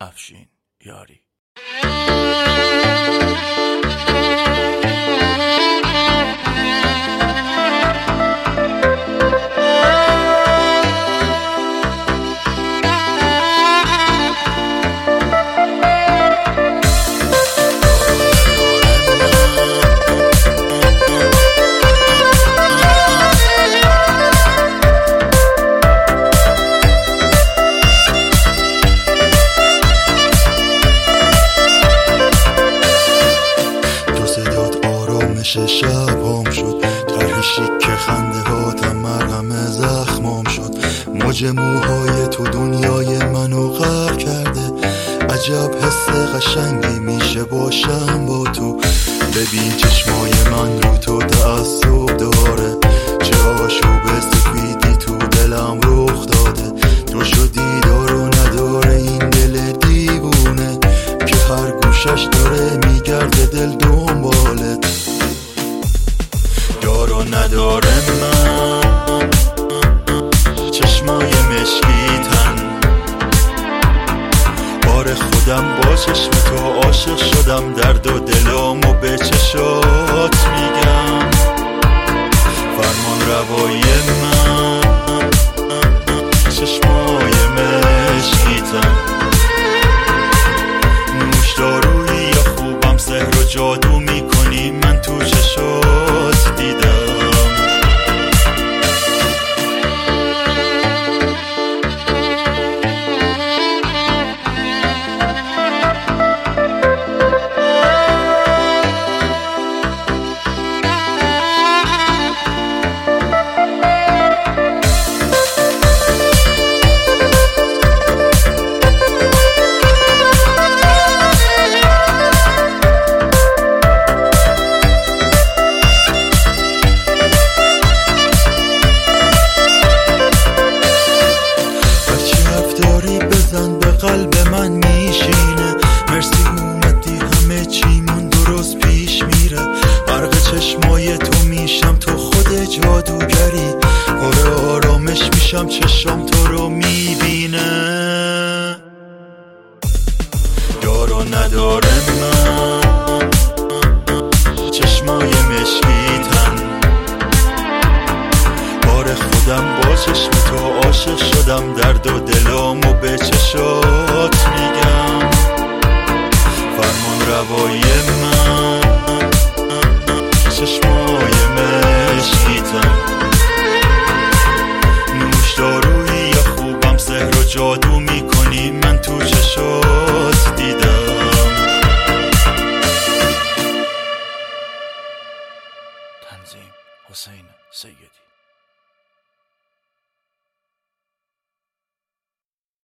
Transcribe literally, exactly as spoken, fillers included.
افشین یاری. شب هم شد طرح شیک خنده هاتم مرهم زخمام شد. موج موهای تو دنیای منو غرق کرده، عجب حس قشنگی میشه باشم با تو. ببین چشمای من رو تو تعصب داره، چه آشوب سفیدی تو دلم رخ داده. تو شدی دار و نداره این دل دیوونه که هر گوشش داره میگرده دل دنبالت. دارو نداره من چشمای مشکیتن، بار خودم با چشم تو عاشق شدم، درد و دلامو به چشات میگم. فرمان روای من چشمای مشکیتن، نوش دارویی یا خوبم سحر و جادو میکنی من تو چشات دیدم. قلب من میشینه، مرسی اومدی همه چیمون درست پیش میره. غرق چشمای تو میشم تو خود جادوگری، پر آرامش میشم چشم تو رو میبینه. دارو نداره من چشمای مشکیتن، بار خودم با چشم تو عاشق شدم، درد و دلامو به چشات میگم. فرمان روای من چشمای مشکیتن، نوش دارویی یا خوبم سحر و جادو میکنی من تو چشات دیدم. تنظیم حسین سیدی.